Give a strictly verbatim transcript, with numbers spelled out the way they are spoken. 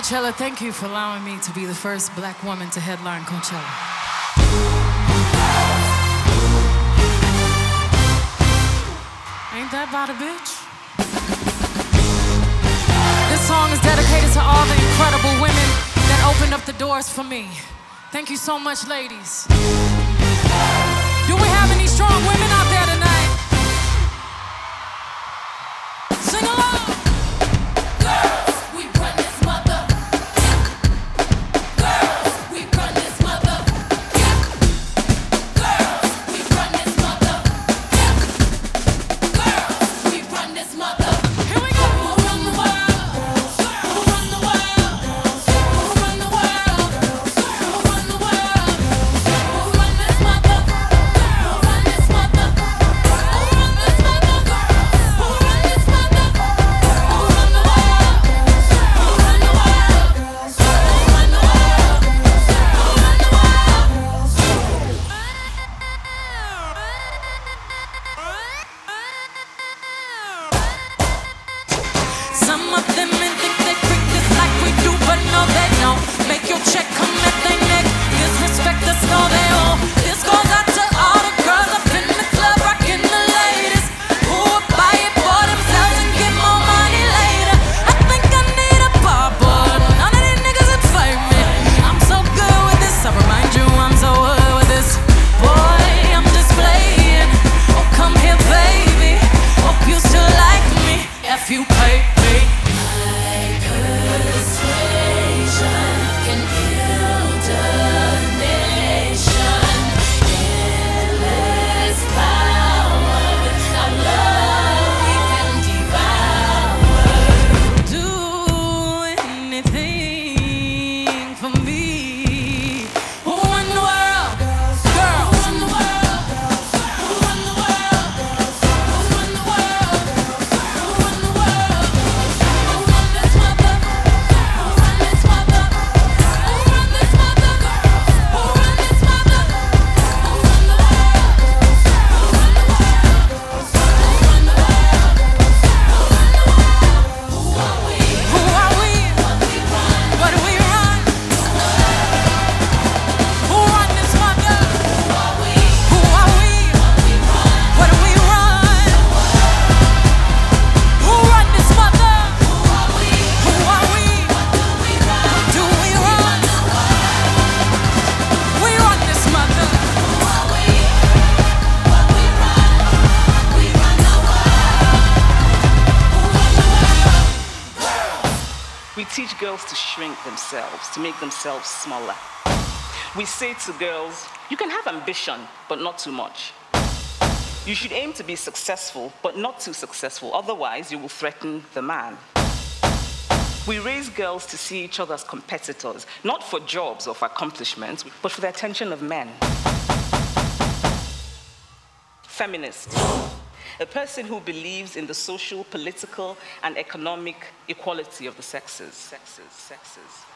Coachella, thank you for allowing me to be the first black woman to headline Coachella. Ain't that about a bitch? This song is dedicated to all the incredible women that opened up the doors for me. Thank you so much, ladies. Do we have any strong women out there tonight? Sing along! Some of them may think they freak this like we do, but no they don't. Make your check come at their neck. Disrespect us, no they won't. This goes out to all the girls up in the club, rocking the latest, who would buy it for themselves and get more money later. I think I need a bar, but none of these niggas would fight me. I'm so good with this, I remind you I'm so good with this. Boy, I'm just playing. Oh, come here, baby. Hope you still like me. If you pay. We teach girls to shrink themselves, to make themselves smaller. We say to girls, you can have ambition, but not too much. You should aim to be successful, but not too successful, otherwise you will threaten the man. We raise girls to see each other as competitors, not for jobs or for accomplishments, but for the attention of men. Feminist. A person who believes in the social, political, and economic equality of the sexes. Sexes, sexes.